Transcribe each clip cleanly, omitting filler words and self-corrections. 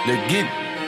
Let's get it.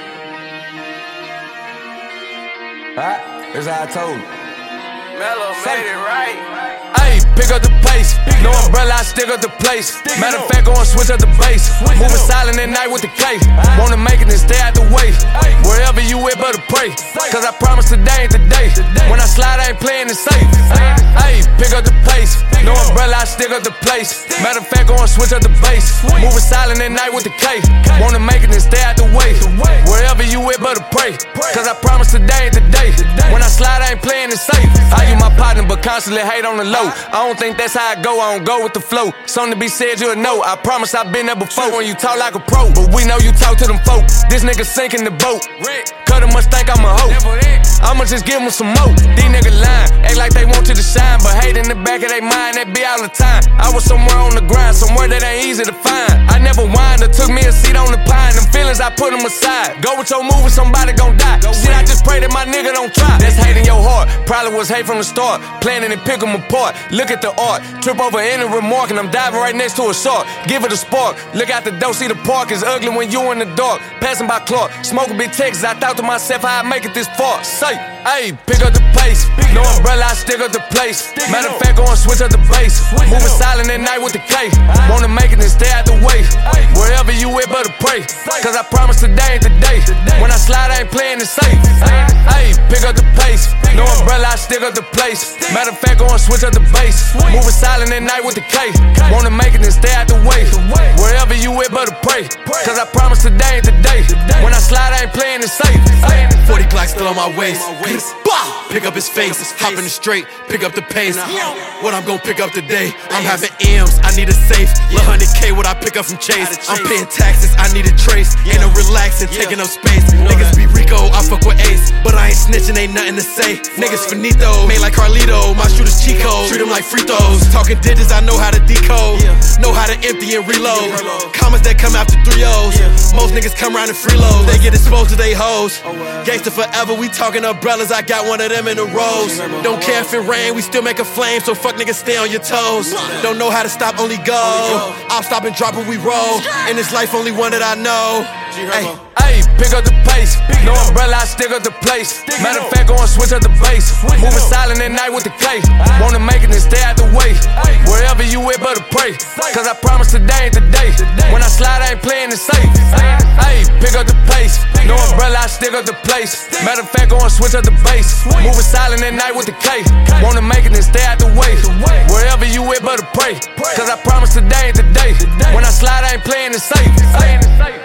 Alright, that's how I told you. Mellow made it right. Ayy, pick up the pace. No umbrella, I stick up the place. Matter of fact, go and switch up the bass. Moving silent at night with the K. Wanna make it and stay out the way. Wherever you at, better pray. Cause I promise today ain't the day. When I slide, I ain't playing it safe. Ayy, pick up the pace. No umbrella, I stick up the place. Matter of fact, go and switch up the bass. Moving silent at night with the K. Wanna make it and stay out the way. Wherever you at, better pray. Cause I promise today ain't the day. When I slide, I ain't playing it safe. I use my partner, but constantly hate on the low. I don't think that's how I go, I don't go with the flow. Something to be said, you'll know. I promise I've been there before when you talk like a pro. But we know you talk to them folk. This nigga sinking the boat. Cut him must think I'm a hoe. I'ma just give him some more. These niggas lying, act like they want you to shine, but hate in the back of their mind, that be all the time. I was somewhere on the grind, somewhere that ain't easy to find. I never whined or took me a seat on the pine. Them feelings, I put them aside. Go with your move, somebody gon' die. Shit, I just pray that my nigga don't try. That's hate in your heart, probably was hate from the start. Planning and pick them apart, look at the art. Trip over any remark and I'm diving right next to a shark. Give it a spark, look out the door, see the park is ugly when you in the dark. Passing by Clark, smoking big Texas, I thought to myself how I make it this far. Say, ayy, pick up the pace. No umbrella, I stick up the place. Matter of fact, go and switch up the bass. Moving silent at night with the K. Wanna make it and stay out the way. Wherever you at, better pray. Cause I promise today ain't the day. When I slide, I ain't playing it safe. Ayy, pick up the pace. No umbrella, I stick up the place. Matter of fact, go and switch up the bass. Moving silent at night with the K. Wanna make it and stay out the way. Wherever you at, better pray. Cause I promise today ain't the day. When I slide, I ain't playing it safe. 40 Glock still on my waist. Pick up his face, hop in the straight, pick up the pace. What I'm gon' pick up today? I'm having M's, I need a safe. Lil' 100K, what I pick up from Chase. I'm paying taxes, I need a trace. Ain't no relaxing, taking up space. Niggas be Rico, I fuck with Ace. But I ain't snitching, ain't nothing to say. Niggas finito, made like Carlito. My shooters Chico, treat them like free throws. Talking digits, I know how to decode. Know how to empty and reload. Comments that come after 3 O's. Most niggas come around and freeload. They get exposed to they hoes. Gangsta forever, we talking umbrellas. I got one of them in the rose. Don't care if it rain, we still make a flame. So fuck niggas, stay on your toes. Don't know how to stop, only go. I'll stop and drop when we roll. In this life, only one that I know. Ayy, pick up the pace. No umbrella, I stick up the place. Matter of fact, go and switch up the bass. Moving silent at night with the K. Wanna make it and stay out the way. Wherever you at, better pray. Cause I promise today ain't the day. When I slide, I ain't playing it safe. Ayy, pick up the pace. No umbrella, I stick up the place. Matter of fact, go and switch up the bass. Moving silent at night with the K. Wanna make it and stay out the way. Wherever you at, better pray. Cause I promise today ain't the day. When I slide, I ain't playing it safe.